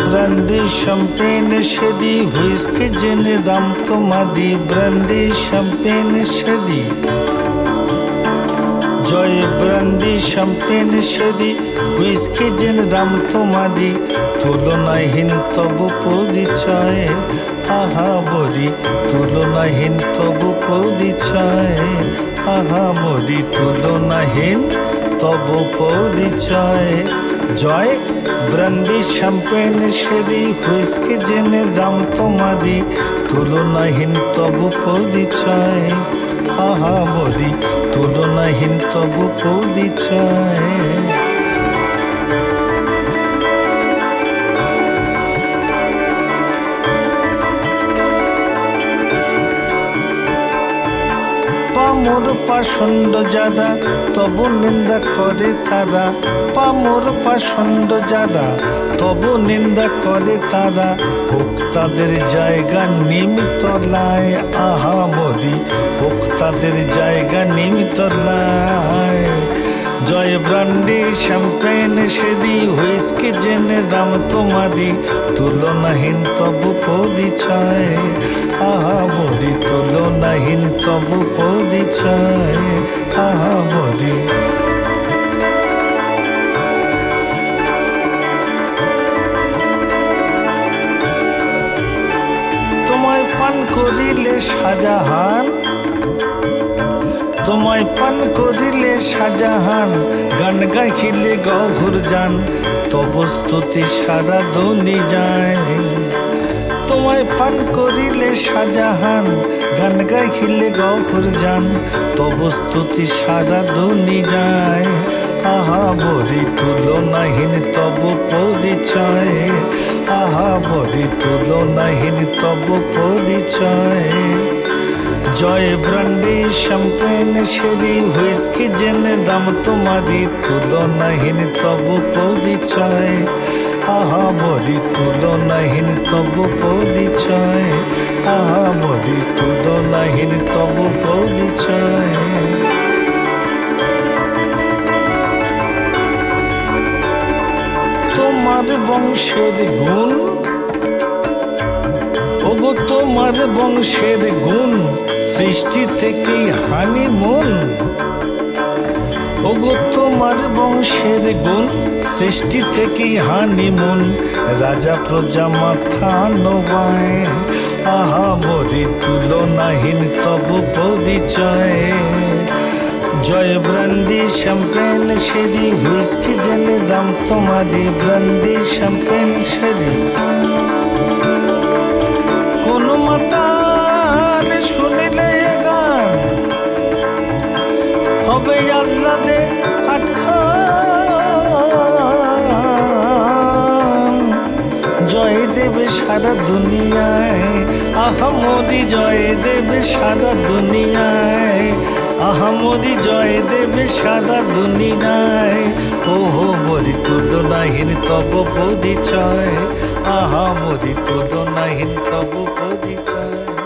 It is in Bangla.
Brandy champagne sherry whisky gin rum তোমাদি ব্র্যান্ডি শ্যাম্পেন সেদি জয় brandy champagne sherry whisky gin rum তোমাদি তুলনাহীন তবু পরিচয় আহা বরি তুলনাহীন তবু পরিচয় আহা বরি তুলনাহীন তবু পরিচয় জয় brandy champagne sherry whisky gin rum তোমাদি তুলনাহীন তবু পরিচয় আহা বরি তুলনাহীন তবু পরিচয় পামর পাষণ্ড যারা তবু নিন্দা করে তারা পামর পাষণ্ড যারা তবু নিন্দা করে তারা হোক তাদের জায়গা নিমতলায় আহা বরি হোক তাদের জায়গা নিমতলায় জয় brandy champagne sherry whisky gin rum তোমাদি তুলনাহীন তবু পরিচয় আহা বরি তুলনাহীন তবু পরিচয় আহা বরি তোমায় পান করিলে শাহজাহান তোমায় পান করিলে শাহজাহান গান গাইলে গহুর যান তবু স্তুতি সারা দুনি যায় তোমায় পান করিলে শাহজাহান গান গাইলে গহুর যান তবু স্তুতি সারা দুনি যায় আহা বরি তুলনাহীন তবু পরিচয় আহা বরি তুলনাহীন তবু পরিচয় জয় brandy champagne sherry whisky gin rum তোমাদি তুলনাহীন তবু পরিচয় আহা বরি তুলনাহীন তবু পরিচয় আহা বরি তুলনাহীন তবু পরিচয় তোমার বংশের গুণ ওগো তোমার বংশের গুণ সৃষ্টি থেকেই হানি মন ওগো তোমার বংশের গুণ সৃষ্টি থেকেই হানি মন রাজা প্রজা মাথা নোবায় আহা বরি তুলনাহীন তবু পরিচয় জয় brandy champagne sherry whisky gin rum তোমাদি ব্র্যান্ডি শ্যাম্পেন সেদি কোন মাতাল শুনিলে গান হবে আল্লাদে আটখান জয় দেবে সারা দুনিয়ায় আহা মোদি জয় দেবে সারা দুনিয়ায় আহা মোদি জয় দেবে সারা দুনিয়ায় ওহো বরি তুলনাহীন তবু পরিচয় আহা মোদি তুলনাহীন তবু পরিচয়।